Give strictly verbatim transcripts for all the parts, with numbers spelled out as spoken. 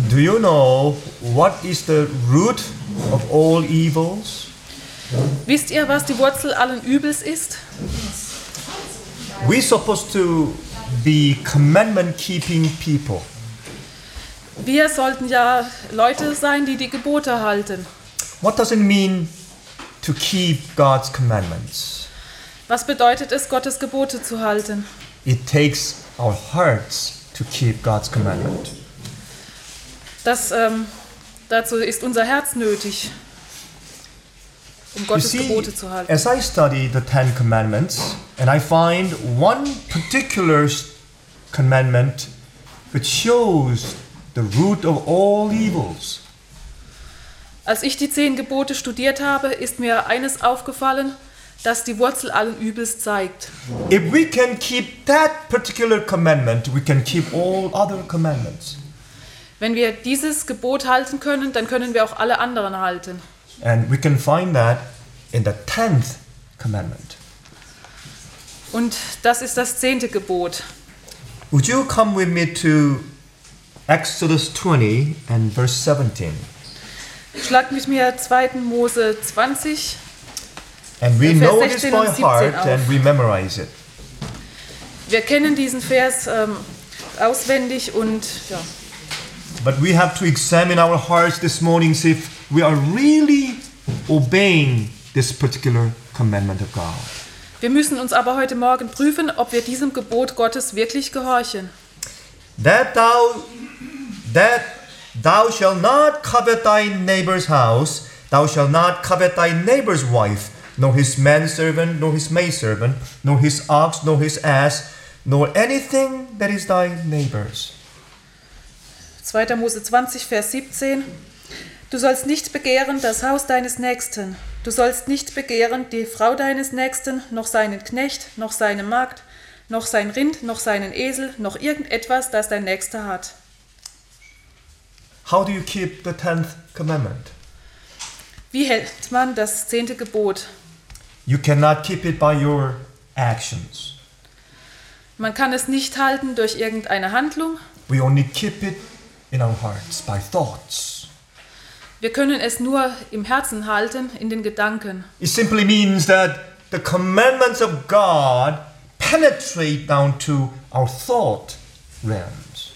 Do you know what is the root of all evils? Wisst ihr, was die Wurzel allen Übels ist? We're supposed to be commandment-keeping people. Wir sollten ja Leute sein, die die Gebote halten. What does it mean to keep God's commandments? Was bedeutet es, Gottes Gebote zu halten? It takes our hearts to keep God's commandment. Das, ähm, dazu ist unser Herz nötig, um Gottes you see, Gebote zu halten. as I study the Ten Commandments, and I find one particular commandment which shows the root of all evils. Als ich die zehn Gebote studiert habe, ist mir eines aufgefallen, das die Wurzel allen Übels zeigt. If we can keep that particular commandment, we can keep all other commandments. Wenn wir dieses Gebot halten können, dann können wir auch alle anderen halten. And we can find that in the tenth commandment. Und das ist das zehnte Gebot. Would you come with me to Exodus twenty and verse seventeen? Schlag mit mir zweiten Mose zwanzig. And we Vers know this sechzehn by und siebzehn heart auf. and we memorize it. Wir kennen diesen Vers ähm, auswendig und ja. But we have to examine our hearts this morning, see if we are really obeying this particular commandment of God. Wir müssen uns aber heute Morgen prüfen, ob wir diesem Gebot Gottes wirklich gehorchen. That thou, that thou shalt not covet thy neighbor's house, thou shalt not covet thy neighbor's wife, nor his manservant, nor his maidservant, nor his ox, nor his ass, nor anything that is thy neighbor's. zweiter Mose zwanzig, Vers siebzehn. Du sollst nicht begehren das Haus deines Nächsten. Du sollst nicht begehren die Frau deines Nächsten, noch seinen Knecht, noch seine Magd, noch sein Rind, noch seinen Esel, noch irgendetwas, das dein Nächster hat. How do you keep the tenth commandment? Wie hält man das zehnte Gebot? You cannot keep it by your actions. Man kann es nicht halten durch irgendeine Handlung. We only keep it in our hearts, by thoughts. Wir können es nur im Herzen halten, in den Gedanken. It simply means that the commandments of God penetrate down to our thought realms.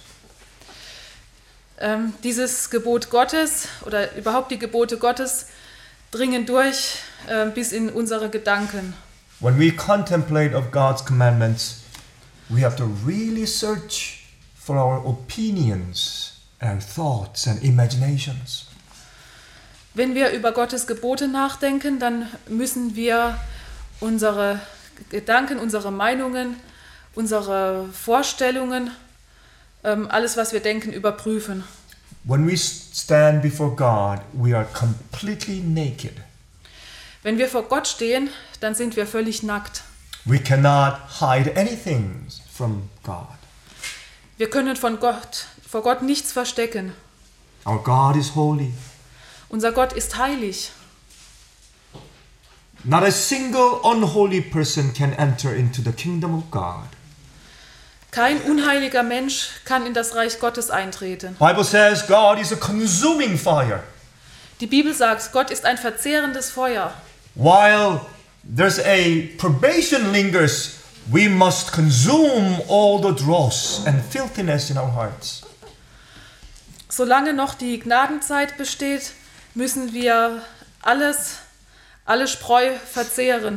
Ähm, dieses Gebot Gottes oder überhaupt die Gebote Gottes dringen durch äh, bis in unsere Gedanken. When we contemplate of God's commandments, we have to really search for our opinions, our thoughts and imaginations. Wenn wir über Gottes Gebote nachdenken, dann müssen wir unsere Gedanken, unsere Meinungen, unsere Vorstellungen, ähm, alles, was wir denken, überprüfen. When we stand before God, we are completely naked. Wenn wir vor Gott stehen, dann sind wir völlig nackt. We cannot hide anything from God. Wir können von Gott, vor Gott nichts verstecken. Our God is holy. Unser Gott ist heilig. Not a single unholy person can enter into the kingdom of God. Kein unheiliger Mensch kann in das Reich Gottes eintreten. Bible says God is a consuming fire. Die Bibel sagt, Gott ist ein verzehrendes Feuer. While there's a probation lingers, we must consume all the dross and filthiness in our hearts. Solange noch die Gnadenzeit besteht, müssen wir alles, alle Spreu verzehren.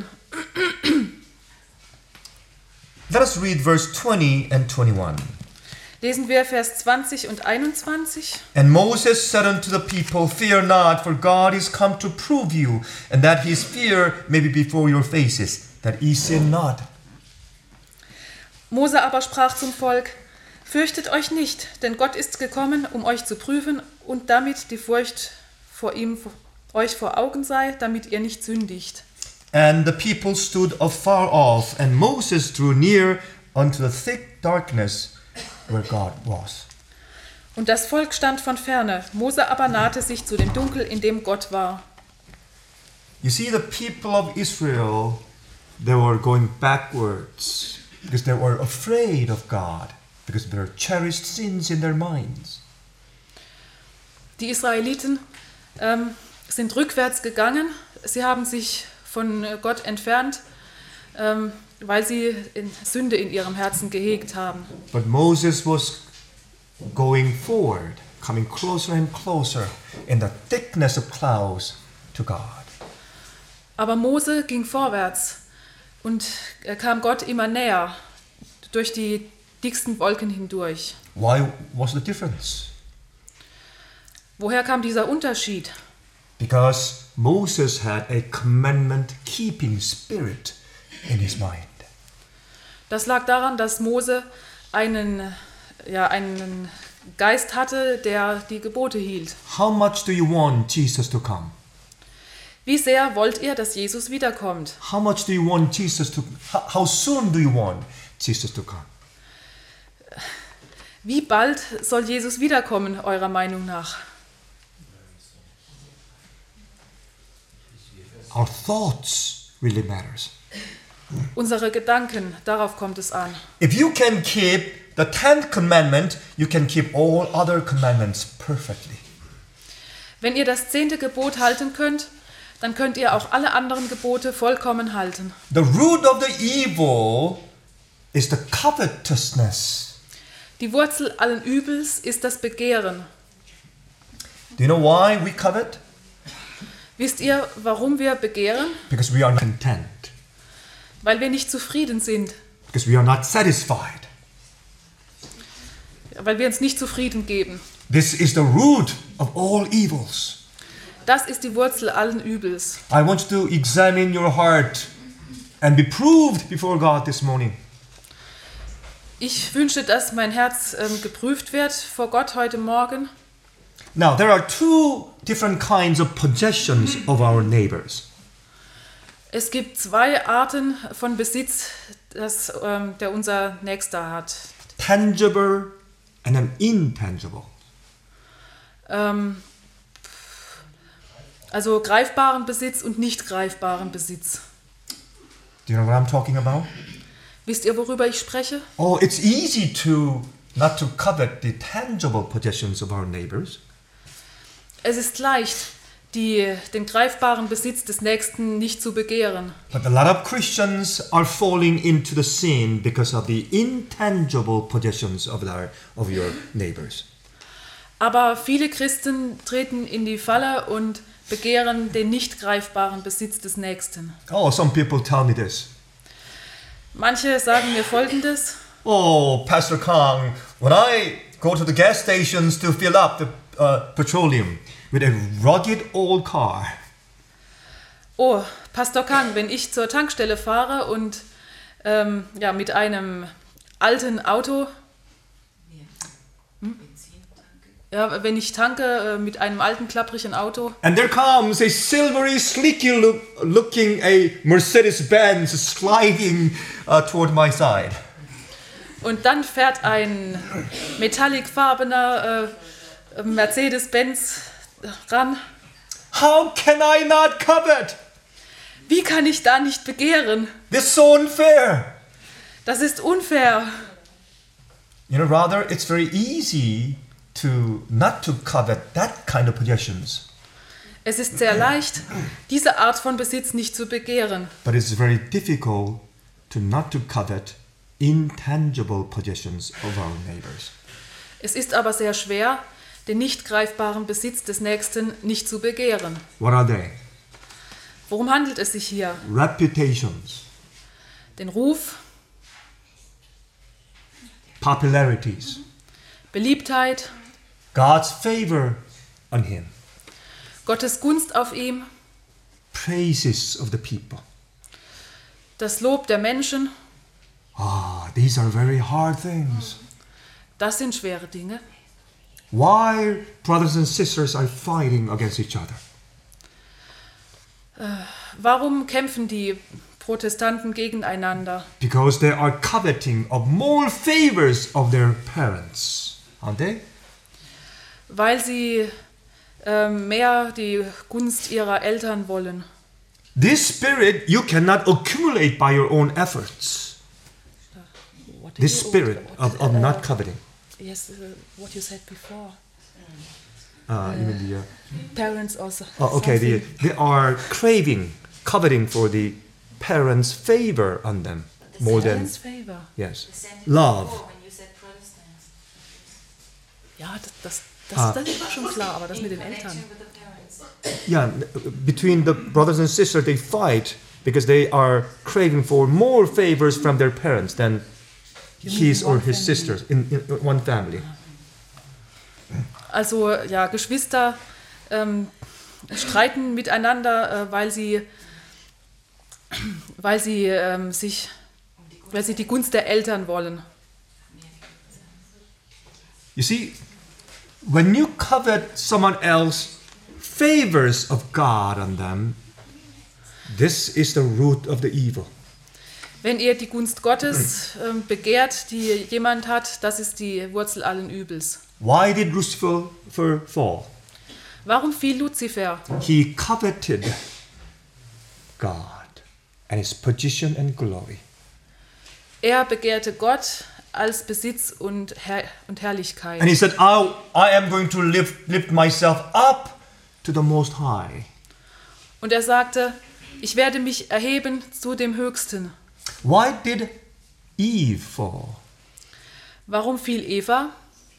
Let us read verse twenty and twenty-one. Lesen wir Vers zwanzig und einundzwanzig. And Moses said unto the people, Fear not, for God is come to prove you, and that his fear may be before your faces, that ye sin not. Mose aber sprach zum Volk, Fürchtet euch nicht, denn Gott ist gekommen, um euch zu prüfen und damit die Furcht vor ihm euch vor Augen sei, damit ihr nicht sündigt. And the people stood afar off, and Moses drew near unto the thick darkness where God was. Und das Volk stand von ferne, Mose aber nahte sich zu dem Dunkel, in dem Gott war. You see, the people of Israel, they were going backwards because they were afraid of God, because there are cherished sins in their minds. Die Israeliten ähm, sind rückwärts gegangen. Sie haben sich von Gott entfernt, ähm, weil sie in Sünde in ihrem Herzen gehegt haben. But Moses was going forward, coming closer and closer in the thickness of clouds to God. Aber Mose ging vorwärts und er kam Gott immer näher durch die dicksten Wolken hindurch. Why was the difference? Woher kam dieser Unterschied? Because Moses had a commandment-keeping spirit in his mind. Das lag daran, dass Mose einen, ja, einen Geist hatte, der die Gebote hielt. How much do you want Jesus to come? Wie sehr wollt ihr, dass Jesus wiederkommt? How much do you want Jesus to how, how soon do you want Jesus to come? Wie bald soll Jesus wiederkommen, eurer Meinung nach? Our thoughts really matters. Unsere Gedanken, darauf kommt es an. If you can keep the tenth commandment, you can keep all other commandments perfectly. Wenn ihr das zehnte Gebot halten könnt, dann könnt ihr auch alle anderen Gebote vollkommen halten. The root of the evil is the covetousness. Die Wurzel allen Übels ist das Begehren. Do you know why we covet? Wisst ihr, warum wir begehren? Because we are not content. Weil wir nicht zufrieden sind. Because we are not satisfied. Weil wir uns nicht zufrieden geben. This is the root of all evils. Das ist die Wurzel allen Übels. I want you to examine your heart and be proved before God this morning. Ich wünsche, dass mein Herz ähm, geprüft wird vor Gott heute Morgen. Now, there are two different kinds of possessions of our neighbors. Es gibt zwei Arten von Besitz, das, ähm, der unser Nächster hat. Tangible and an intangible. Ähm, also greifbaren Besitz und nicht greifbaren Besitz. Do you know what I'm talking about? Wisst ihr, worüber ich spreche? Oh, it's easy to not to covet the tangible possessions of our neighbors. Es ist leicht, die, den greifbaren Besitz des Nächsten nicht zu begehren. But a lot of Christians are falling into the sin because of the intangible possessions of their of your neighbors. Aber viele Christen treten in die Falle und begehren den nicht greifbaren Besitz des Nächsten. Oh, some people tell me this. Manche sagen mir Folgendes: Oh, Pastor Kang, when I go to the gas stations to fill up the uh, petroleum with a rugged old car, Oh, Pastor Kang, wenn ich zur Tankstelle fahre und ähm, ja, mit einem alten Auto, hm? ja, wenn ich tanke äh, mit einem alten klapprigen Auto, and there comes a silvery, sleeky look, looking a Mercedes-Benz sliding uh, toward my side. und dann fährt ein metallicfarbener äh, Mercedes-Benz ran. How can I not covet? Wie kann ich da nicht begehren? This is so unfair. Das ist unfair. You know, rather, it's very easy to not to covet that kind of possessions. Es ist sehr leicht, diese Art von Besitz nicht zu begehren. But it's very difficult to not to covet intangible possessions of our neighbors. Es ist aber sehr schwer, den nicht greifbaren Besitz des Nächsten nicht zu begehren. What are they? Worum handelt es sich hier? Reputations, Den Ruf, popularities, Beliebtheit, God's favor on him, Gottes Gunst auf ihm, praises of the people. das Lob der Menschen. Ah, these are very hard things. Das sind schwere Dinge. Why brothers and sisters are fighting against each other? Warum kämpfen die Protestanten gegeneinander? Because they are coveting of more favors of their parents, aren't they? Weil sie äh, mehr die Gunst ihrer Eltern wollen. This spirit you cannot accumulate by your own efforts. What This you- spirit what- of, of uh, not coveting. Yes, uh, what you said before. uh, even the, uh, Parents also. oh, okay, the, they are craving, coveting for the parents' favor on them more than, Parents' favor. yes, The sentence love. before, when you said Protestants. Ja, das, das, das, Ah. das ist schon klar, aber das mit In den Eltern. connection with the parents. Yeah, between the brothers and sisters, they fight because they are craving for more favors from their parents than his or his sisters in, in one family. Also ja, Geschwister ähm, streiten miteinander, äh, weil sie, weil sie ähm, sich, weil sie die Gunst der Eltern wollen. You see, when you covet someone else favors of God on them, this is the root of the evil. Wenn ihr die Gunst Gottes ähm, begehrt, die jemand hat, das ist die Wurzel allen Übels. Why did Lucifer fall? Warum fiel Luzifer? He coveted God and his position and glory. Er begehrte Gott als Besitz und, Herr und Herrlichkeit. And he said, I, I am going to lift, lift myself up to the Most High. Und er sagte, ich werde mich erheben zu dem Höchsten. Why did Eve fall? Warum fiel Eva?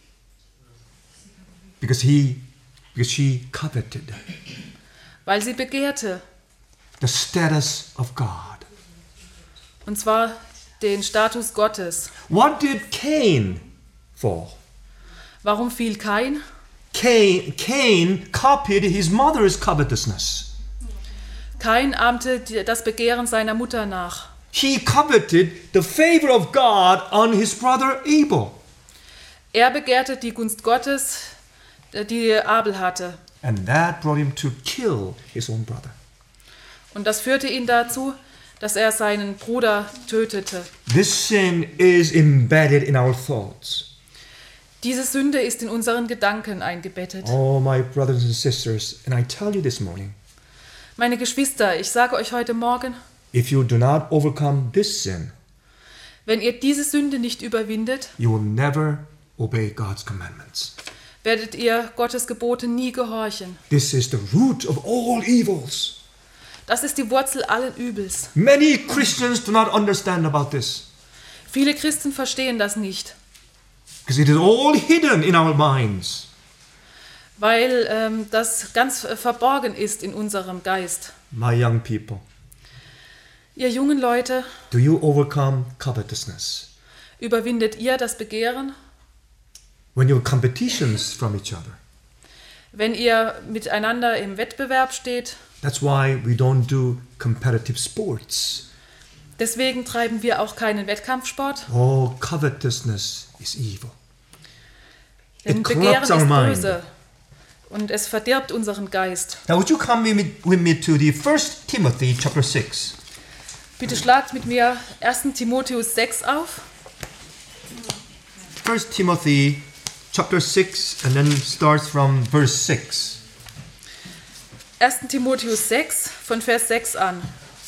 Because he, because she coveted Weil sie begehrte. the status of God. Und zwar den Status Gottes. What did Cain fall? Warum fiel Kain? Cain, Cain copied his mother's covetousness. Kain ahmte die- das Begehren seiner Mutter nach. He coveted the favor of God on his brother Abel. Er begehrte die Gunst Gottes, äh, die Abel hatte. And that brought him to kill his own brother. Und das führte ihn dazu, dass er seinen Bruder tötete. This sin is embedded in our thoughts. Diese Sünde ist in unseren Gedanken eingebettet. Oh, my brothers and sisters, and I tell you this morning, Meine Geschwister, ich sage euch heute Morgen, if you do not overcome this sin, wenn ihr diese Sünde nicht überwindet, you will never obey God's commandments. werdet ihr Gottes Gebote nie gehorchen. This is the root of all evils. Das ist die Wurzel allen Übels. Many Christians do not understand about this Viele Christen verstehen das nicht, because it is all hidden in our minds. weil ähm, das ganz äh, verborgen ist in unserem Geist. My young people, Ihr jungen Leute, do you overcome covetousness überwindet ihr das Begehren, when you have competitions from each other? wenn ihr miteinander im Wettbewerb steht? That's why we don't do competitive sports. Deswegen treiben wir auch keinen Wettkampfsport, Oh, covetousness is evil. denn It Begehren corrupts our ist mind. böse und es verdirbt unseren Geist. Now, would you come with me, with me to the First Timothy chapter six? Bitte schlagt mit mir ersten Timotheus sechs auf. First Timothy chapter six, and then starts from verse six. ersten Timotheus sechs von Vers sechs an.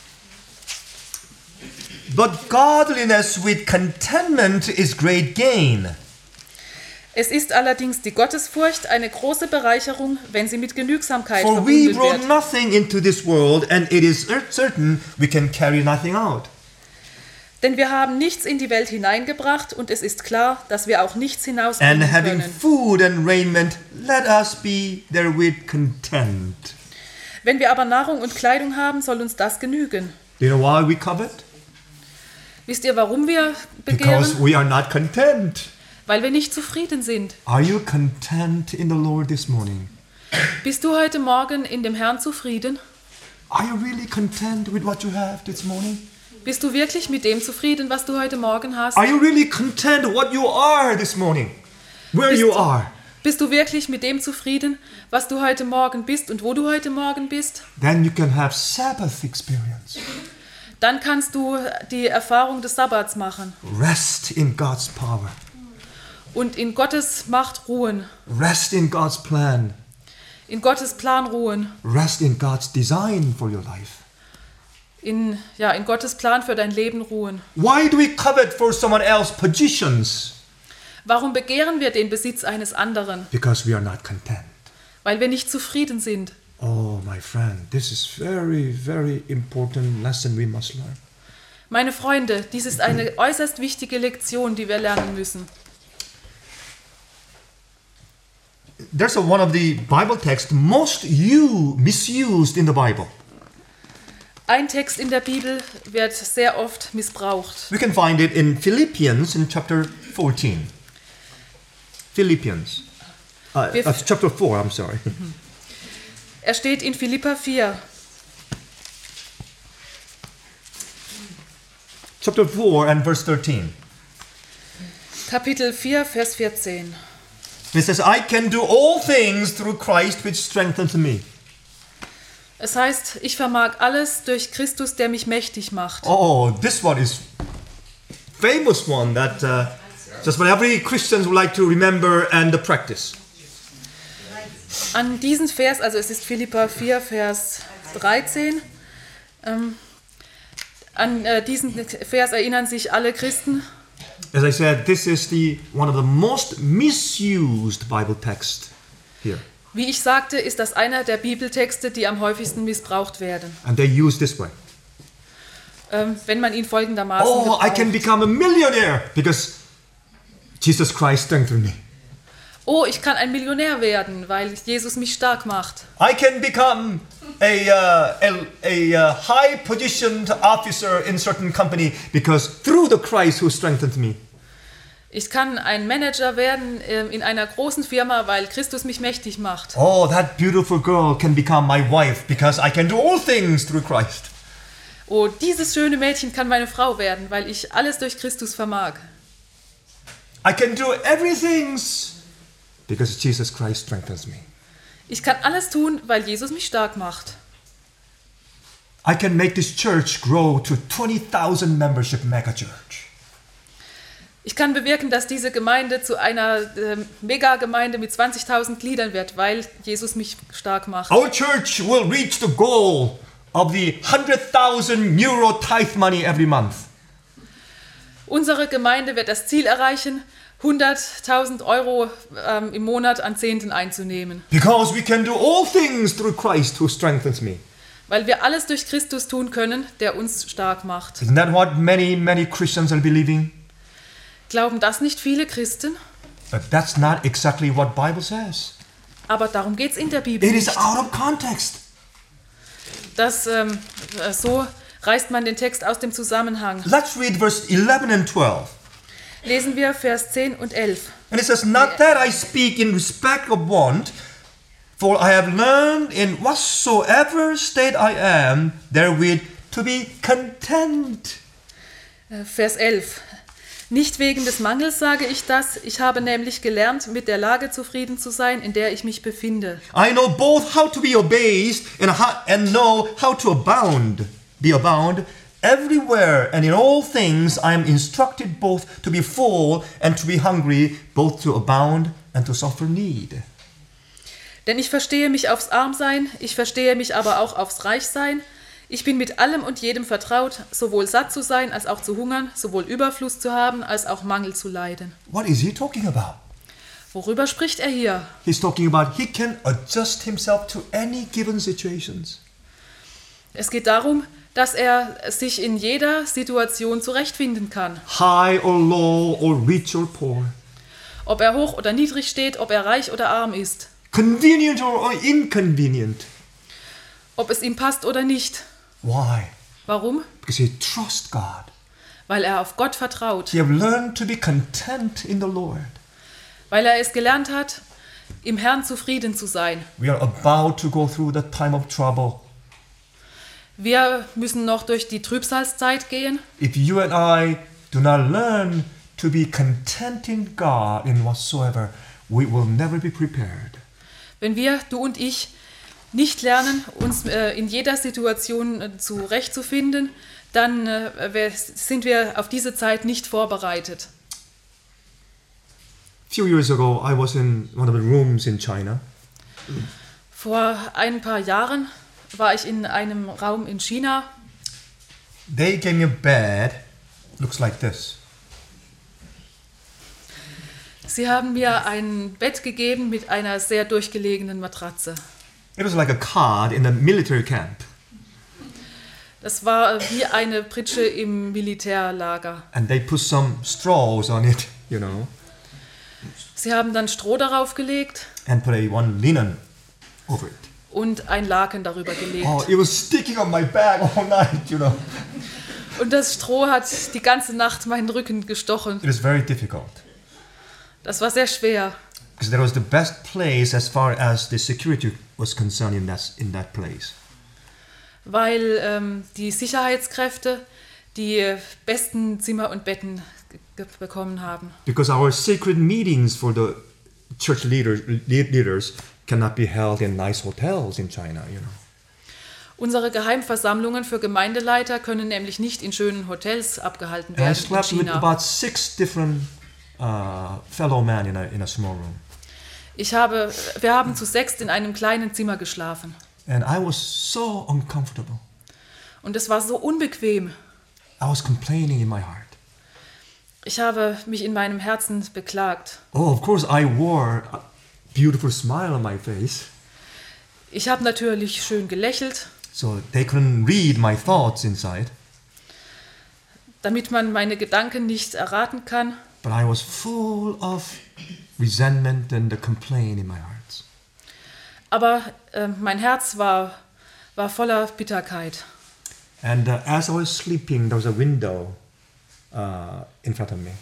But godliness with contentment is great gain. Es ist allerdings die Gottesfurcht eine große Bereicherung, wenn sie mit Genügsamkeit For we verbunden brought wird. nothing into this world, and it is cer- certain we can carry nothing out. Denn wir haben nichts in die Welt hineingebracht und es ist klar, dass wir auch nichts hinausbringen And having können. food and raiment, let us be therewith content. Wenn wir aber Nahrung und Kleidung haben, soll uns das genügen. Do you know why we covet? Wisst ihr, warum wir Because begehren? we are not content. Weil wir nicht zufrieden sind. Are you content in the Lord this morning? Bist du heute Morgen in dem Herrn zufrieden? Are you really content with what you have this morning? Bist du wirklich mit dem zufrieden, was du heute Morgen hast? Are you really content what you are this morning? Where Bist you du- are? Bist du wirklich mit dem zufrieden, was du heute Morgen bist und wo du heute Morgen bist? Then you can have Sabbath experience. Dann kannst du die Erfahrung des Sabbats machen Rest in God's power. und in Gottes Macht ruhen, Rest in God's plan. in Gottes Plan ruhen, Rest in God's design for your life. in, ja, in Gottes Plan für dein Leben ruhen. Why do we covet for someone else's positions? Warum begehren wir den Besitz eines anderen? Because we are not content. weil wir nicht zufrieden sind. Oh, my friend, this is very, very important lesson we must learn. Meine Freunde, dies ist eine äußerst wichtige Lektion, die wir lernen müssen. There's a, one of the Bible texts most you misused in the Bible. Ein Text in der Bibel wird sehr oft missbraucht. We can find it in Philippians in chapter fourteen. Philippians. Uh, Wir- uh, chapter four, I'm sorry. Er steht in Philipper vier. Chapter four and verse thirteen. Kapitel vier, Vers vierzehn. It says, I can do all things through Christ which strengthens me. Es heißt, ich vermag alles durch Christus, der mich mächtig macht. Oh, this one is famous one that uh, just what every Christian would like to remember and practice. An diesen Vers, also es ist Philipper vier, Vers dreizehn, ähm, an äh, diesen Vers erinnern sich alle Christen. As I said, this is the one of the most misused Bible texts here. Wie ich sagte, ist das einer der Bibeltexte, die am häufigsten missbraucht werden. And they use this way. Ähm, wenn man ihn folgendermaßen Oh, I gebraucht. can become a millionaire because Jesus Christ strengthened me. Oh, ich kann ein Millionär werden, weil Jesus mich stark macht. I can become a, uh, a, a uh, high-positioned officer in certain company because through the Christ who strengthened me. Ich kann ein Manager werden äh, in einer großen Firma, weil Christus mich mächtig macht. Oh, that beautiful girl can become my wife because I can do all things through Christ. Oh, dieses schöne Mädchen kann meine Frau werden, weil ich alles durch Christus vermag. I can do everything because Jesus Christ strengthens me. Ich kann alles tun, weil Jesus mich stark macht. I can make this church grow to twenty thousand membership megachurch. Ich kann bewirken, dass diese Gemeinde zu einer äh, Megagemeinde mit zwanzigtausend Gliedern wird, weil Jesus mich stark macht. Our church will reach the goal of the one hundred thousand euro tithe money every month. Unsere Gemeinde wird das Ziel erreichen, hunderttausend Euro ähm, im Monat an Zehnten einzunehmen. Because we can do all things through Christ who strengthens me. Weil wir alles durch Christus tun können, der uns stark macht. Isn't that what many, many Christians are believing? Glauben das nicht viele Christen? But that's not exactly what Bible says. Aber darum geht es in der Bibel It is nicht. out of context. Das, ähm, äh, so reißt man den Text aus dem Zusammenhang. Let's read verse eleven and twelve. Lesen wir Vers zehn und elf. And it says, not that I speak in respect of want, for I have learned in whatsoever state I am, therewith to be content. Äh, Vers elf. Nicht wegen des Mangels sage ich das, ich habe nämlich gelernt, mit der Lage zufrieden zu sein, in der ich mich befinde. I know both how to be abased and, how, and know how to abound, be abound everywhere, and in all things I am instructed both to be full and to be hungry, both to abound and to suffer need. Denn ich verstehe mich aufs Armsein, ich verstehe mich aber auch aufs Reichsein. Ich bin mit allem und jedem vertraut, sowohl satt zu sein als auch zu hungern, sowohl Überfluss zu haben als auch Mangel zu leiden. What is he talking about? Worüber spricht er hier? He's talking about he can adjust himself to any given situations. Es geht darum, dass er sich in jeder Situation zurechtfinden kann. High or low or rich or poor. Ob er hoch oder niedrig steht, ob er reich oder arm ist, Convenient or inconvenient. ob es ihm passt oder nicht. Why? Warum? Because he trusts God. Weil er auf Gott vertraut. He have learned to be content in the Lord. Weil er es gelernt hat, im Herrn zufrieden zu sein. We are about to go through the time of trouble. Wir müssen noch durch die Trübsalzeit gehen. If you and I do not learn to be content in God in whatsoever, we will never be prepared. Wenn wir, du und ich, nicht lernen, uns äh, in jeder Situation äh, zurechtzufinden, dann äh, wir, sind wir auf diese Zeit nicht vorbereitet. A few years ago, I was in one of the rooms in China. Vor ein paar Jahren war ich in einem Raum in China. They gave me a bed, looks like this. Sie haben mir ein Bett gegeben mit einer sehr durchgelegenen Matratze. It was like a cot in a military camp. Das war wie eine Pritsche im Militärlager. And they put some straws on it, you know, Sie haben dann Stroh darauf gelegt and put a one linen over it. und ein Laken darüber gelegt. Oh, it was sticking on my back all night, you know. Und das Stroh hat die ganze Nacht meinen Rücken gestochen. It was very difficult. Das war sehr schwer, Because that was the best place as far as the security was concerned in that, in that place. weil ähm, die Sicherheitskräfte die besten Zimmer und Betten ge- bekommen haben. Because our sacred meetings for the church leaders, lead- leaders cannot be held in nice hotels in China, you know. Unsere Geheimversammlungen für Gemeindeleiter können nämlich nicht in schönen Hotels abgehalten And I werden in slept with China. about six different uh, fellow men in a, in a small room. Ich habe, wir haben zu sechst in einem kleinen Zimmer geschlafen. And I was so uncomfortable. Und es war so unbequem. I was complaining in my heart. Ich habe mich in meinem Herzen beklagt. Oh, of course I wore a beautiful smile on my face, Ich habe natürlich schön gelächelt, so they couldn't read my thoughts inside. damit man meine Gedanken nicht erraten kann. But I was full of resentment and the complaint in my heart. Aber äh, mein Herz war, war voller Bitterkeit. And uh, as I was sleeping, there was a window uh, in front of me.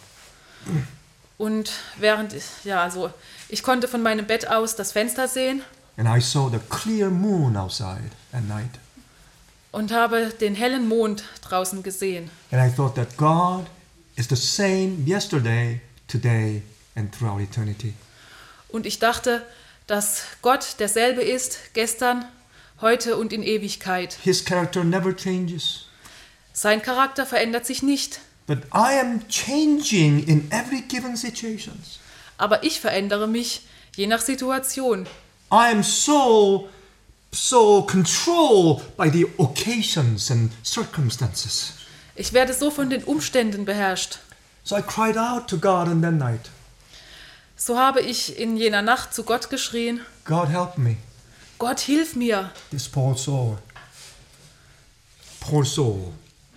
Und während, ja, also ich konnte von meinem Bett aus das Fenster sehen And I saw the clear moon outside at night. und habe den hellen Mond draußen gesehen. And I thought that God is the same yesterday, today, and throughout eternity. Und ich dachte, dass Gott derselbe ist, gestern, heute und in Ewigkeit. His character never changes. Sein Charakter verändert sich nicht, But I am changing in every given situation. aber ich verändere mich je nach Situation. I am so, so controlled by the occasions and circumstances. Ich werde so von den Umständen beherrscht. So I cried out to God in that night, So habe ich in jener Nacht zu Gott geschrien, God help me, Gott, hilf mir, this poor soul. Poor soul.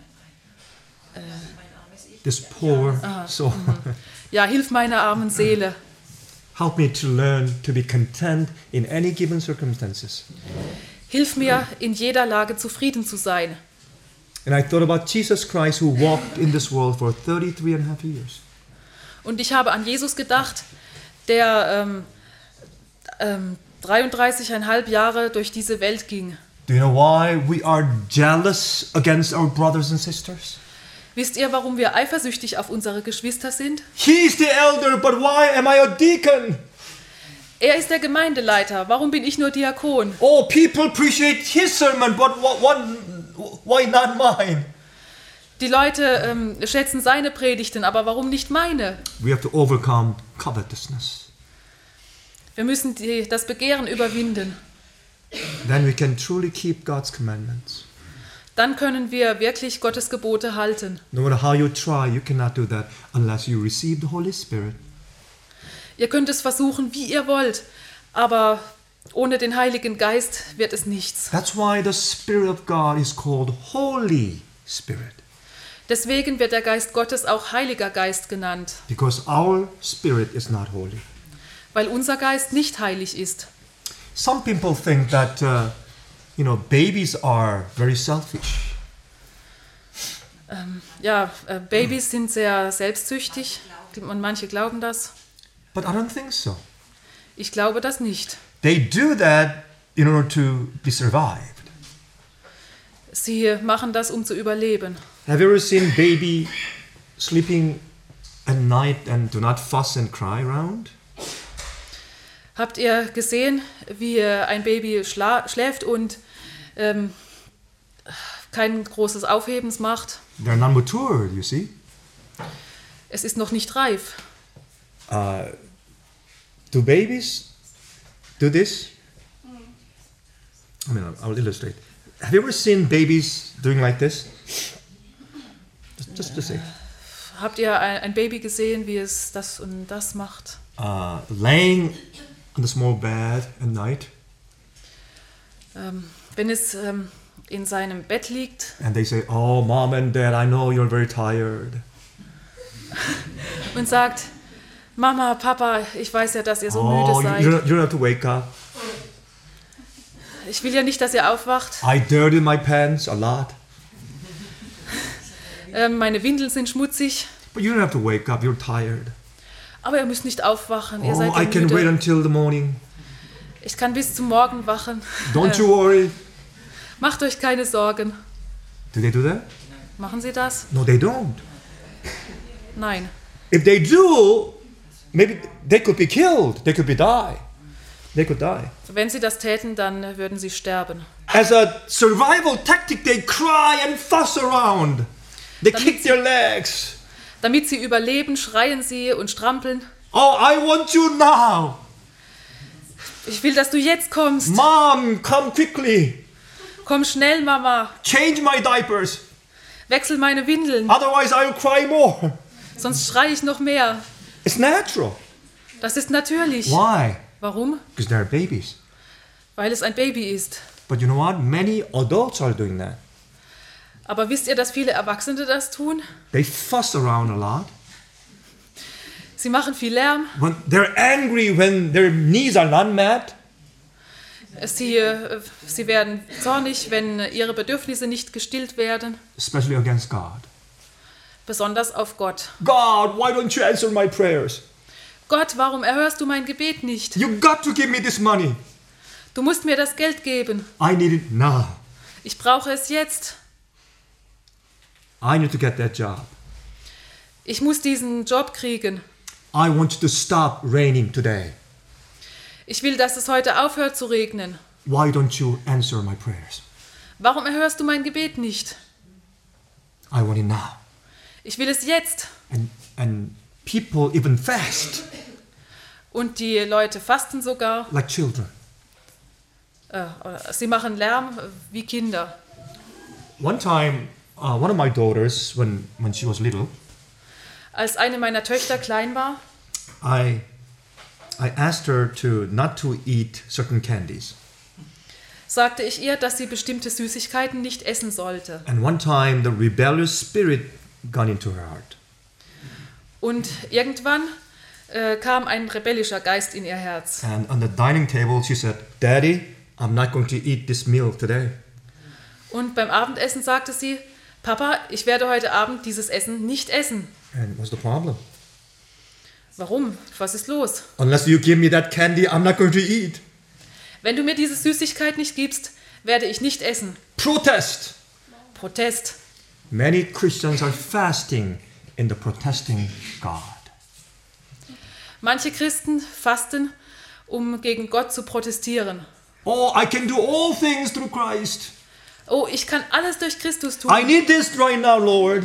This poor soul. ja, hilf meiner armen Seele. Help me to learn to be content in any given circumstances. Hilf mir, in jeder Lage zufrieden zu sein. And I thought about Jesus Christ who walked in this world for thirty-three and a half years. Und ich habe an Jesus gedacht, der ähm, ähm, dreiunddreißig Komma fünf Jahre durch diese Welt ging. Do you know why we are jealous against our brothers and sisters? Wisst ihr, warum wir eifersüchtig auf unsere Geschwister sind? He's the elder, but why am I a deacon? Er ist der Gemeindeleiter. Warum bin ich nur Diakon? Oh, people appreciate his sermon, but what, what, why not mine? Die Leute ähm, schätzen seine Predigten, aber warum nicht meine? We have to overcome covetousness. Wir müssen die, das Begehren überwinden. Then we can truly keep God's commandments. Dann können wir wirklich Gottes Gebote halten. No matter how you try, you cannot do that unless you receive the Holy Spirit. Ihr könnt es versuchen, wie ihr wollt, aber ohne den Heiligen Geist wird es nichts. That's why the Spirit of God is called Holy Spirit. Deswegen wird der Geist Gottes auch Heiliger Geist genannt, Because our spirit is not holy. weil unser Geist nicht heilig ist. Some people think that, uh, you know, babies are very selfish. Ähm, ja, äh, Babys sind sehr selbstsüchtig und manche glauben das. But I don't think so. Ich glaube das nicht. They do that in order to be survived. Sie machen das, um zu überleben. Have you ever seen baby sleeping at night and do not fuss and cry around? Habt ihr gesehen, wie ein Baby schla- schläft und ähm, kein großes Aufhebens macht? They're not mature, you see. Es ist noch nicht reif. Uh, do babies do this? I mean, I'll, I'll illustrate. Have you ever seen babies doing like this? Just, just to say. Habt ihr ein, ein Baby gesehen, wie es das und das macht? uh, laying on the small bed at night, Ähm, wenn es ähm, in seinem Bett liegt and they say, "Oh, mom and dad, I know you're very tired. und sagt, Mama, Papa, ich weiß ja, dass ihr so Oh, müde you, seid. you don't you don't have to wake up. Ich will ja nicht, dass ihr aufwacht. I dirty my pants a lot, Ähm, meine Windeln sind schmutzig. but you don't have to wake up. You're tired. Aber ihr müsst nicht aufwachen, ihr Oh, seid ja I can wait müde. until the morning. Ich kann bis zum Morgen wachen. Don't Äh, you worry." Macht euch keine Sorgen. Do they do that? Machen Sie das? No, they don't. Nein. If they do, maybe they could be killed. They could be die. They could die. Wenn Sie das täten, dann würden Sie sterben. As a survival tactic, they cry and fuss around. They Damit kick sie- their legs. Damit Sie überleben, schreien Sie und strampeln. Oh, I want you now. Ich will, dass du jetzt kommst. Mom, come quickly. Komm schnell, Mama. Change my diapers. Wechsel meine Windeln. Otherwise, I'll cry more. Sonst schreie ich noch mehr. It's natural. Das ist natürlich. Why? Warum? Because they're babies. Weil es ein Baby ist. But you know what? Many adults are doing that. Aber wisst ihr, dass viele Erwachsene das tun? They fuss around a lot. Sie machen viel Lärm. When they're angry when their needs are not met. Sie, äh, sie werden zornig, wenn ihre Bedürfnisse nicht gestillt werden. Especially against God. Besonders auf Gott. God, why don't you answer my prayers? Gott, warum erhörst du mein Gebet nicht? You got to give me this money. Du musst mir das Geld geben. I need it now. Ich brauche es jetzt. I need to get that job. Ich muss diesen Job kriegen. I want you to stop raining today. Ich will, dass es heute aufhört zu regnen. Why don't you answer my prayers? Warum erhörst du mein Gebet nicht? I want it now. Ich will es jetzt. And, and people even fast Und die Leute fasten sogar. like children. Äh, sie machen Lärm wie Kinder. One time, uh, one of my daughters, when, when she was little, Als eine meiner Töchter klein war, I, I asked her to not to eat certain candies. sagte ich ihr, dass sie bestimmte Süßigkeiten nicht essen sollte. And one time, the rebellious spirit got into her heart. Und irgendwann äh, kam ein rebellischer Geist in ihr Herz. And on the dining table, she said, "Daddy, I'm not going to eat this meal today." Und beim Abendessen sagte sie, Papa, ich werde heute Abend dieses Essen nicht essen. And what's the problem? Warum? Was ist los? Unless you give me that candy, I'm not going to eat. Wenn du mir diese Süßigkeit nicht gibst, werde ich nicht essen. Protest. Protest. Many Christians are fasting in the protesting God. Manche Christen fasten, um gegen Gott zu protestieren. Oh, I can do all things through Christ. Oh, ich kann alles durch Christus tun. I need this right now, Lord.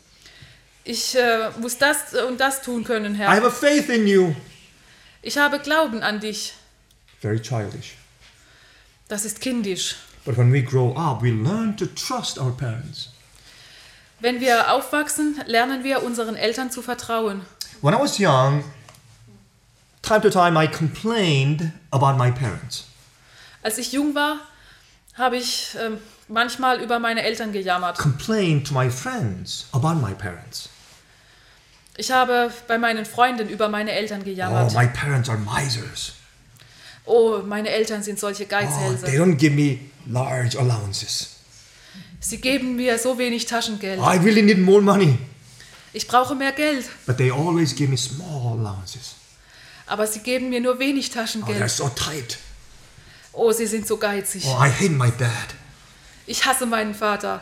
Ich äh, muss das und das tun können, I Herr. have a faith in you. Ich habe Glauben an dich. Very childish. Das ist kindisch. But when we grow up, we learn to trust our parents. Wenn wir aufwachsen, lernen wir unseren Eltern zu vertrauen. When I was young, time to time I complained about my parents. Als ich jung war, habe ich ähm, manchmal über meine Eltern gejammert. Complained to my friends about my parents. Ich habe bei meinen Freunden über meine Eltern Oh, gejammert. my parents are misers. Oh, meine Eltern sind solche Oh, they Geizhälse. don't give me large allowances. Sie geben mir so wenig Taschengeld. I really need more money. Ich brauche mehr Geld. But they always give me small allowances. Aber sie geben mir nur wenig Oh, they're Taschengeld. so tight. Oh, sie sind so geizig. Oh, I hate my dad. Ich hasse meinen Vater.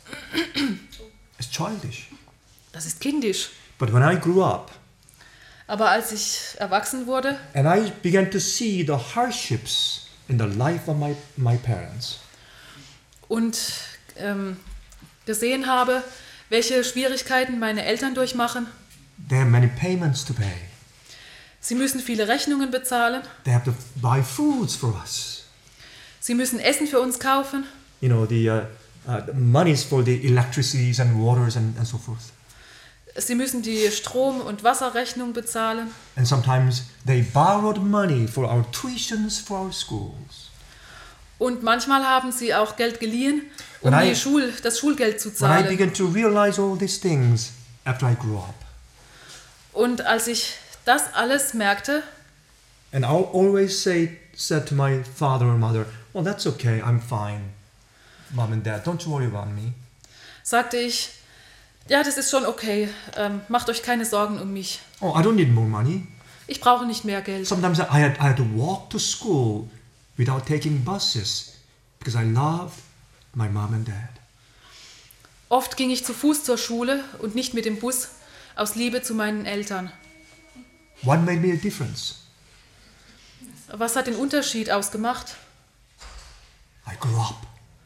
It's childish. Das ist kindisch. But when I grew up Aber als ich erwachsen wurde and I began to see the hardships in the life of my, my parents, und ähm, gesehen habe, welche Schwierigkeiten meine Eltern durchmachen, they have many payments to pay. sie müssen viele Rechnungen bezahlen, They have to buy foods for us. sie müssen Essen für uns kaufen, You know, the, uh, uh, the monies for the electricities and waters and, and so forth. Sie müssen die Strom- und Wasserrechnung bezahlen. And sometimes they borrowed money for our tuitions for our schools. Und manchmal haben sie auch Geld geliehen, um When I- die Schul, das Schulgeld zu When I zahlen. began to realize all these things after I grew up, Und als ich das alles merkte, and I always say, said to my father or mother, "Well, that's okay, I'm fine, mom and dad, don't you worry about me." sagte ich, ja, das ist schon okay, ähm, macht euch keine Sorgen um mich. Oh, I don't need more money. Ich brauche nicht mehr Geld. Sometimes I had, I had to walk to school without taking buses because I love my mom and dad. Oft ging ich zu Fuß zur Schule und nicht mit dem Bus, aus Liebe zu meinen Eltern. What made me a difference? Was hat den Unterschied ausgemacht? I grew up.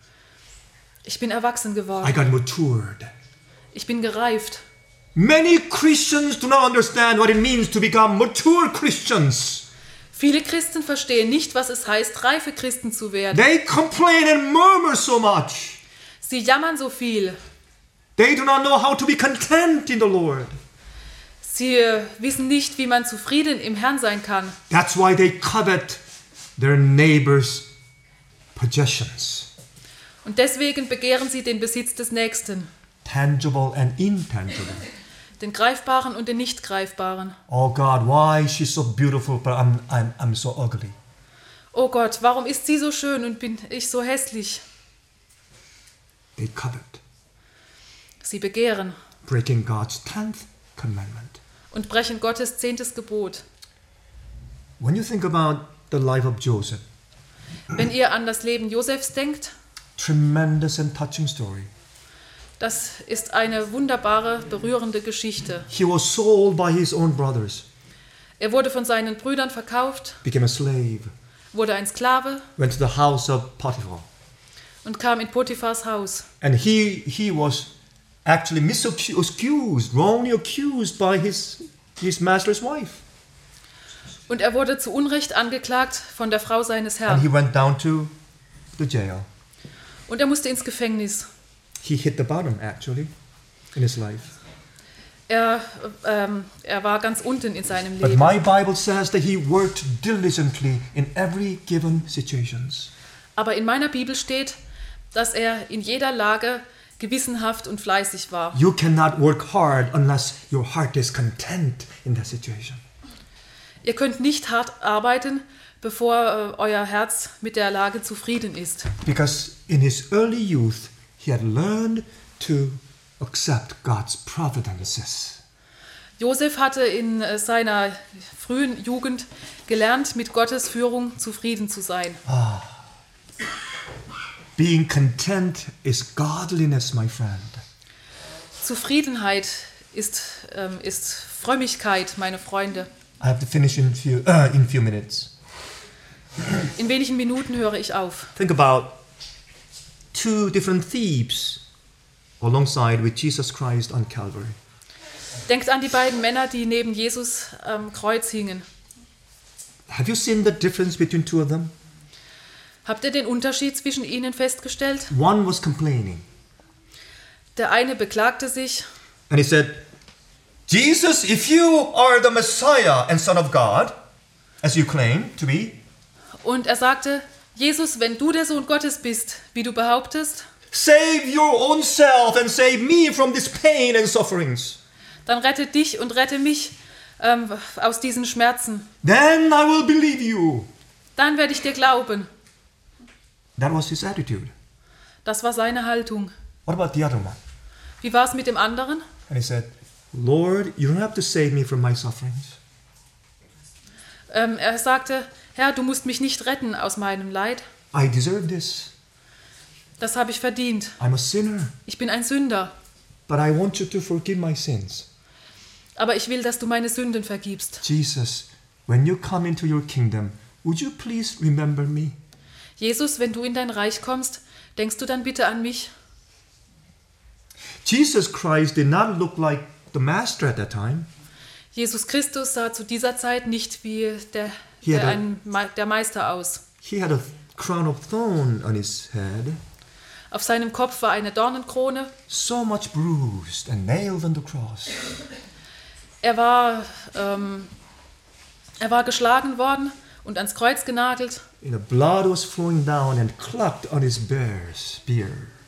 Ich bin erwachsen I geworden. got matured. Ich bin gereift. Many Christians do not understand what it means to become mature Christians. Viele Christen verstehen nicht, was es heißt, reife Christen zu werden. They complain and murmur so much. Sie jammern so viel. They do not know how to be content in the Lord. Sie äh, wissen nicht, wie man zufrieden im Herrn sein kann. That's why they covet their neighbor's possessions, Und deswegen begehren sie den Besitz des Nächsten, tangible and intangible. den Greifbaren und den Nicht-Greifbaren. Oh God, why she's so beautiful, but I'm, I'm, I'm so ugly. Oh Gott, warum ist sie so schön und bin ich so hässlich? They covet, Sie begehren breaking God's tenth commandment. und brechen Gottes zehntes Gebot. When you think about the life of Joseph, Wenn ihr an das Leben Josefs denkt, tremendous and touching story. das ist eine wunderbare, berührende Geschichte. He was sold by his own brothers, Er wurde von seinen Brüdern verkauft, became a slave, wurde ein Sklave went to the house of Potiphar. und kam in Potiphars Haus. And he, he was actually misaccused, wrongly accused by his, his master's wife. Und er wurde zu Unrecht angeklagt von der Frau seines And he Herrn. went down to the jail. Und er musste ins Gefängnis. He hit the bottom, actually, in his life. Er, ähm, er war ganz unten in seinem But Leben. my Bible says that he worked diligently in every given situations. Aber in meiner Bibel steht, dass er in jeder Lage gewissenhaft und fleißig war. You cannot work hard unless your heart is content in that situation. Ihr könnt nicht hart arbeiten, bevor äh, euer Herz mit der Lage zufrieden ist. Because in his early youth, he had learned to accept God's providences. Josef hatte in äh, seiner frühen Jugend gelernt, mit Gottes Führung zufrieden zu sein. Being content is godliness, my friend. Zufriedenheit ist, ähm, ist Frömmigkeit, meine Freunde. I have to finish in few uh, in few minutes. In wenigen Minuten höre ich auf. Think about two different thieves alongside with Jesus Christ on Calvary. Denkt an die beiden Männer, die neben Jesus am Kreuz hingen. Have you seen the difference between two of them? Habt ihr den Unterschied zwischen ihnen festgestellt? One was complaining, Der eine beklagte sich and he said, "Jesus, if you are the Messiah and Son of God, as you claim to be, und er sagte, Jesus, wenn du der Sohn Gottes bist, wie du behauptest, save your own self and save me from this pain and sufferings. dann rette dich und rette mich ähm, aus diesen Schmerzen. Then I will believe you." Dann werde ich dir glauben. That was his attitude. Das war seine Haltung. What about the other one? Wie war es mit dem anderen? And he said, "Lord, you don't have to save me from my sufferings. Ähm, er sagte, Herr, du musst mich nicht retten aus meinem Leid. I deserve this. Das habe ich verdient. I'm a sinner, Ich bin ein Sünder. but I want you to forgive my sins. Aber ich will, dass du meine Sünden vergibst. Jesus, when you come into your kingdom, would you please remember me?" Jesus, wenn du in dein Reich kommst, denkst du dann bitte an mich? Jesus Christ did not look like the master at that time. Jesus Christus sah zu dieser Zeit nicht wie der, Hier der, der- ein, Me- der Meister aus. He had a crown of thorn on his head. Auf seinem Kopf war eine Dornenkrone. So much bruised and nailed on the cross. Er war, ähm, er war geschlagen worden und ans Kreuz genagelt. You know, blood was flowing down and clogged on his bare spear.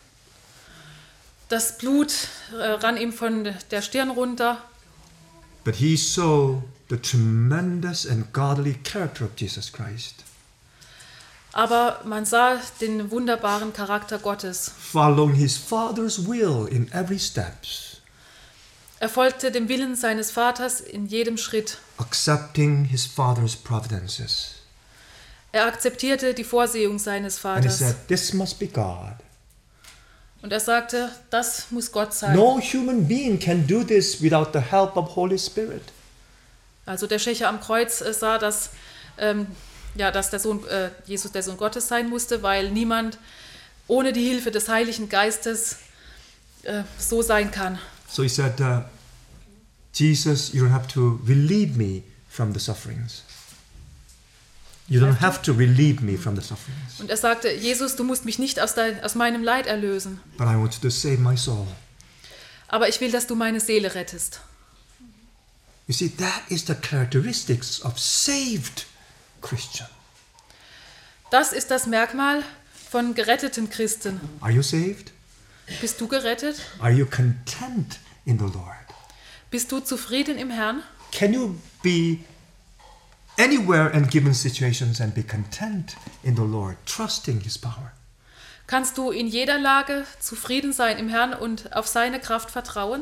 Das Blut äh, rann ihm von der Stirn runter. But he saw the tremendous and godly character of Jesus Christ. Aber man sah den wunderbaren Charakter Gottes. Following his Father's will in every step. Er folgte dem Willen seines Vaters in jedem Schritt. Accepting his Father's providences. Er akzeptierte die Vorsehung seines And he Vaters. said, this must be God. Und er sagte, das muss Gott sein. No human being can do this without the help of Holy Spirit. Also der Schächer am Kreuz äh, sah, dass, ähm, ja, dass der Sohn, äh, Jesus der Sohn Gottes sein musste, weil niemand ohne die Hilfe des Heiligen Geistes äh, so sein kann. So he said, uh, Jesus, you don't have to relieve me from the sufferings. You don't have to relieve me from the sufferings. Und er sagte, Jesus, du musst mich nicht aus, dein, aus meinem Leid erlösen, But I want you to save my soul. aber ich will, dass du meine Seele rettest. You see, that is the characteristics of saved Christian. Das ist das Merkmal von geretteten Christen. Are you saved? Bist du gerettet? Are you content in the Lord? Bist du zufrieden im Herrn? Can you be anywhere and given situations and be content in the Lord, trusting his power? Kannst du in jeder Lage zufrieden sein im Herrn und auf seine Kraft vertrauen?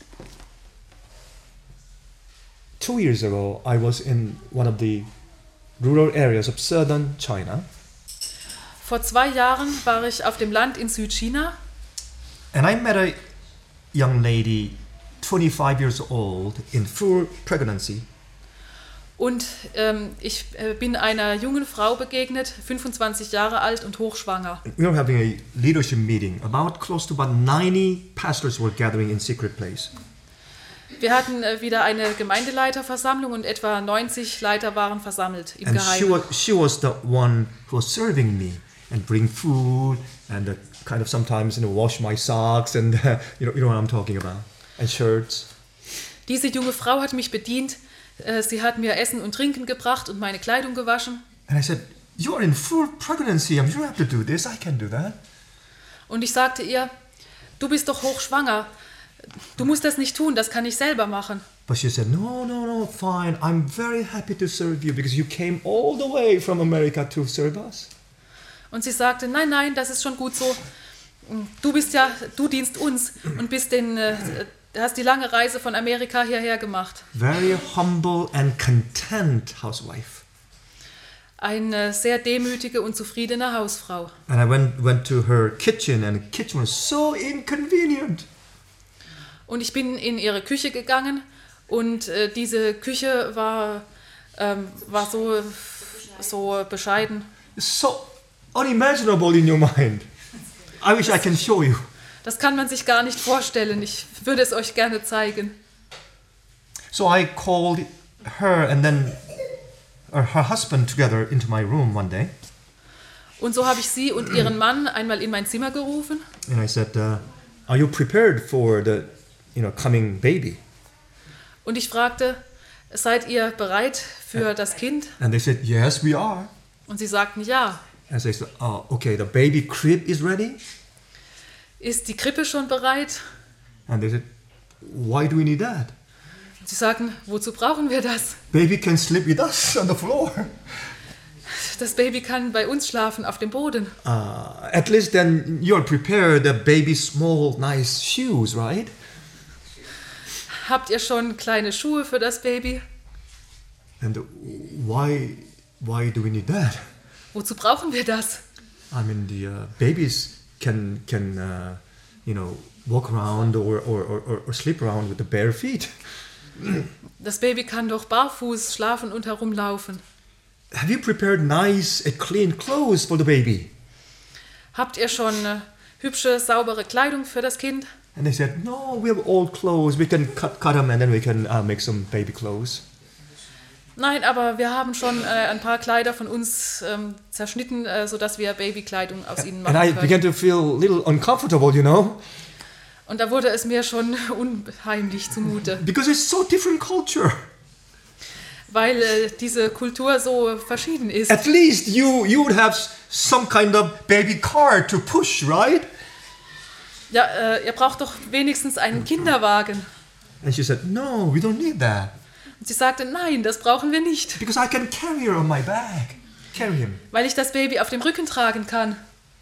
Two years ago, I was in one of the rural areas of southern China. Vor zwei Jahren war ich auf dem Land in Südchina And I met a young lady, twenty-five years old, in full pregnancy. und ähm, ich äh, bin einer jungen Frau begegnet, fünfundzwanzig Jahre alt und hochschwanger. And we were having a leadership meeting. About close to about ninety pastors were gathering in secret place. Wir hatten äh, wieder eine Gemeindeleiterversammlung und etwa neunzig Leiter waren versammelt im And she Geheimen. was, she was the one who was serving me and bring food and uh, kind of sometimes, you know, wash my socks and uh, you know, you know what I'm talking about, and shirts. Diese junge Frau hat mich bedient, äh, sie hat mir Essen und Trinken gebracht und meine Kleidung gewaschen. And I said, you are in full pregnancy. I mean, you don't have to do this. I can do that. Und ich sagte ihr, du bist doch hochschwanger, du musst das nicht tun, das kann ich selber machen. But she said, no, no, no, fine. I'm very happy to serve you because you came all the way from America to serve us. Und sie sagte, nein, nein, das ist schon gut so. Du bist ja, du dienst uns und bist den, äh, hast die lange Reise von Amerika hierher gemacht. Very humble and content housewife. Eine sehr demütige und zufriedene Hausfrau. And I went, went to her kitchen and the kitchen was so inconvenient. Und ich bin in ihre Küche gegangen und äh, diese Küche war, ähm, war so, so bescheiden. So unimaginable in your mind. I wish I can show you. Das kann man sich gar nicht vorstellen. Ich würde es euch gerne zeigen. So I called her and then or her husband together into my room one day. Und so habe ich sie und ihren Mann einmal in mein Zimmer gerufen. And I said, uh, are you prepared for the, you know, coming baby? Und ich fragte, seid ihr bereit für das Kind? And they said, yes, we are. Und sie sagten ja. And so I said, oh, okay, the baby crib is ready. Ist die Krippe schon bereit? And they said, why do we need that? Und sie sagten, wozu brauchen wir das? Baby can sleep with us on the floor. Das Baby kann bei uns schlafen auf dem Boden. Uh, at least then you're prepared the baby's small, nice shoes, right? Habt ihr schon kleine Schuhe für das Baby? And why, why do we need that? Wozu brauchen wir das? I mean, the uh, babies can can uh, you know walk around or, or, or, or sleep around with the bare feet. Das Baby kann doch barfuß schlafen und herumlaufen. Have you prepared nice and clean clothes for the baby? Habt ihr schon äh, hübsche, saubere Kleidung für das Kind? And they said, no, we have old clothes. We can cut cut them and then we can uh, make some baby clothes. Nein, aber wir haben schon äh, ein paar Kleider von uns ähm, zerschnitten, äh, sodass wir Babykleidung aus ihnen And machen I können. began to feel a little uncomfortable, you know, Und da wurde es mir schon unheimlich zumute, because it's so different culture. weil äh, diese Kultur so verschieden ist. At least you, you would have some kind of baby car to push, right? Ja, äh, ihr braucht doch wenigstens einen Kinderwagen. And she said, no, we don't need that. Und sie sagte, nein, das brauchen wir nicht, Because I can carry her on my back. Carry him. weil ich das Baby auf dem Rücken tragen kann.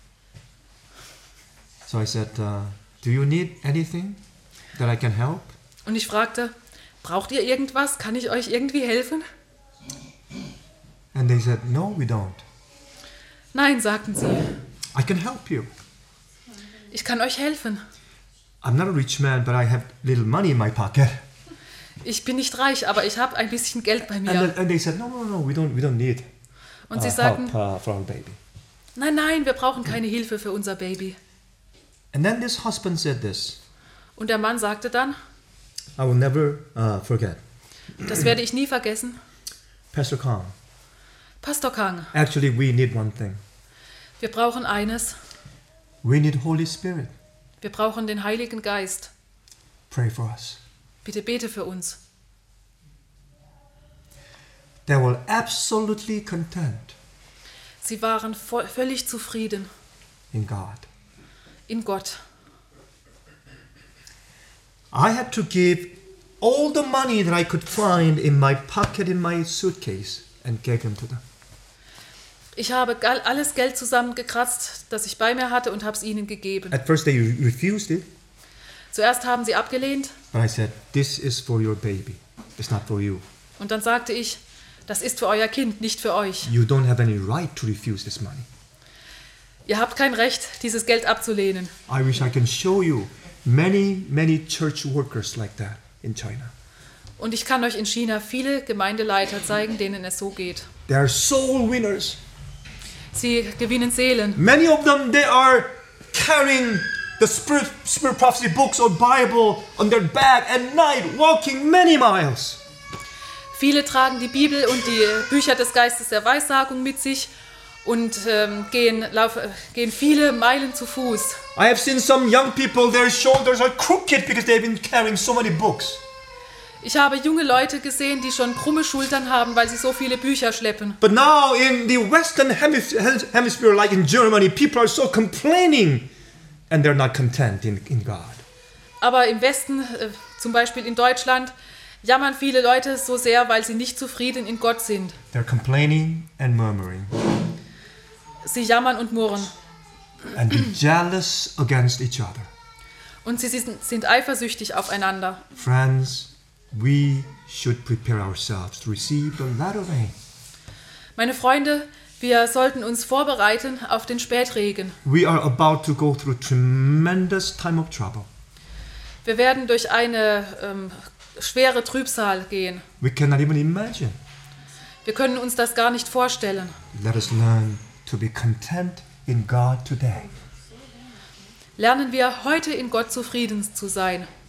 So I said, uh, do you need anything that I can help? Und ich fragte, braucht ihr irgendwas? Kann ich euch irgendwie helfen? And they said, no, we don't. Nein, sagten sie, I can help you. ich kann euch helfen. I'm not a rich man, but I have little money in my pocket. Ich bin nicht reich, aber ich habe ein bisschen Geld bei And, mir. then, and they said, no, no, no, we don't, we don't need Und uh, sie sagten, help uh, for our baby. nein, nein, wir brauchen keine Hilfe für unser Baby. And then this husband said this, Und der Mann sagte dann, I will never uh, forget. das werde ich nie vergessen, Pastor Kang, Pastor Kang, actually we need one thing. wir brauchen eines, We need Holy Spirit. wir brauchen den Heiligen Geist. Pray for us. Bitte bete für uns. They were absolutely content Sie waren vo- völlig zufrieden in God. in Gott. I had to give all the money that I could find in my pocket in my suitcase and gave them to them. Ich habe gal- alles Geld zusammengekratzt, das ich bei mir hatte, und habe es ihnen gegeben. At first they re- refused it, Zuerst haben sie abgelehnt but I said, this is for your baby. It's not for you. und dann sagte ich, das ist für euer Kind, nicht für euch. You don't have any right to refuse this money. Ihr habt kein Recht, dieses Geld abzulehnen. I wish I can show you many, many church workers like that in China. Und ich kann euch in China viele Gemeindeleiter zeigen, denen es so geht. They are soul winners. Sie gewinnen Seelen. Many of them, they are carrying the spirit, spirit prophecy books or Bible on their back at night, walking many miles. Viele tragen die Bibel und die Bücher des Geistes der Weissagung mit sich und ähm, gehen, lauf, äh, gehen viele Meilen zu Fuß. I have seen some young people, their shoulders are crooked because they've been carrying so many books. Ich habe junge Leute gesehen, die schon krumme Schultern haben, weil sie so viele Bücher schleppen. But now in the Western hemis- hemisphere, like in Germany, people are so complaining and they're not content in, in God. Aber im Westen, äh, zum Beispiel in Deutschland, jammern viele Leute so sehr, weil sie nicht zufrieden in Gott sind. They're complaining and murmuring Sie jammern und murren. and be jealous against each other. Und sie sind, sind eifersüchtig aufeinander. Friends, we should prepare ourselves to receive the latter rain. Meine Freunde, wir sollten uns vorbereiten auf den Spätregen. We are about to go through a tremendous time of trouble. Wir werden durch eine ähm, schwere Trübsal gehen. We cannot even imagine. Wir können uns das gar nicht vorstellen. Let us learn to be content in God today. Lernen wir heute in Gott zufrieden zu sein.